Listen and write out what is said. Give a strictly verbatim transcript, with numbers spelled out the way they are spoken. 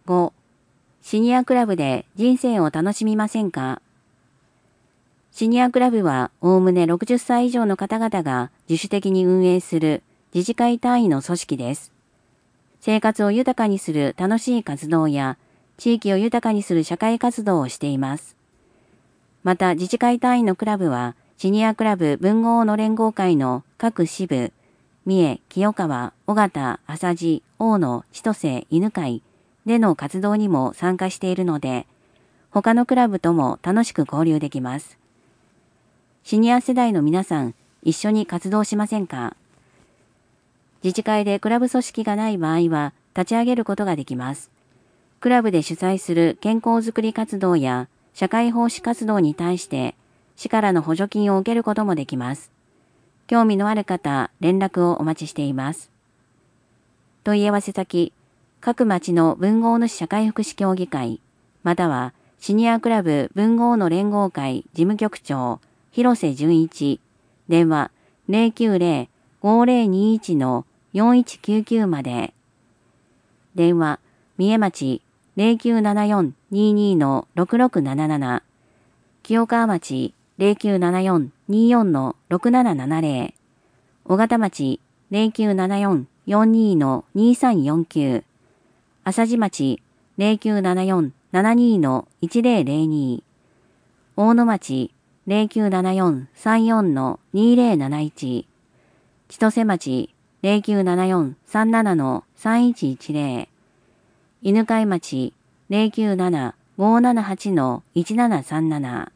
ご、シニアクラブで人生を楽しみませんか？シニアクラブはおおむねろくじゅっさい以上の方々が自主的に運営する自治会単位の組織です。生活を豊かにする楽しい活動や地域を豊かにする社会活動をしています。また自治会単位のクラブはシニアクラブ文豪の連合会の各支部、三重、清川、尾形、朝路、大野、千歳、犬飼での活動にも参加しているので、他のクラブとも楽しく交流できます。シニア世代の皆さん、一緒に活動しませんか？自治会でクラブ組織がない場合は立ち上げることができます。クラブで主催する健康づくり活動や社会奉仕活動に対して市からの補助金を受けることもできます。興味のある方、連絡をお待ちしています。問い合わせ先、各町の文豪主社会福祉協議会、またはシニアクラブ文豪の連合会事務局長、広瀬純一、電話 ゼロきゅうゼロ ごゼロにいち よんいちきゅうきゅう まで。電話、三重町 ゼロきゅうななよん にーにー ろくろくなななな、清川町 ゼロきゅうななよん にーよん ろくななななゼロ、尾形町 ゼロきゅうななよん よんにー にーさんよんきゅう、朝路町 ゼロきゅうななよん ななにー いちゼロゼロに、大野町 ゼロきゅうななよん さんよん にーゼロなないち、千歳町 ゼロきゅうななよん さんなな さんいちいちゼロ、犬飼町 ゼロきゅうなな ごーななはち いちななさんなな、